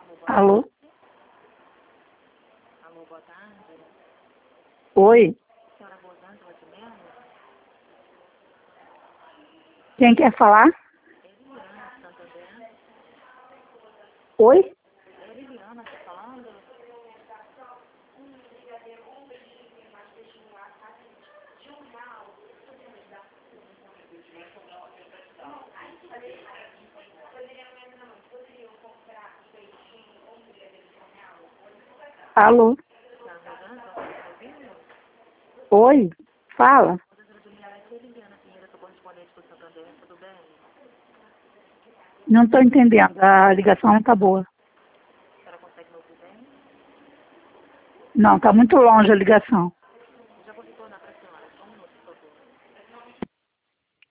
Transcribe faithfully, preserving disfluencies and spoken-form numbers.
Alô? Alô, boa tarde. Oi? Senhora Rosângela de Mello? Quem quer falar? Eliana, de Santander. Oi? É Eliana que está falando? Alô? Senhora Rosângela, está me ouvindo? Oi? Fala. Rosângela de Mello, aqui é Eliana Pinheiro, que eu correspondente do Santander, tudo bem? Não estou entendendo. A ligação não está boa. A senhora consegue me ouvir bem? Não, está muito longe a ligação.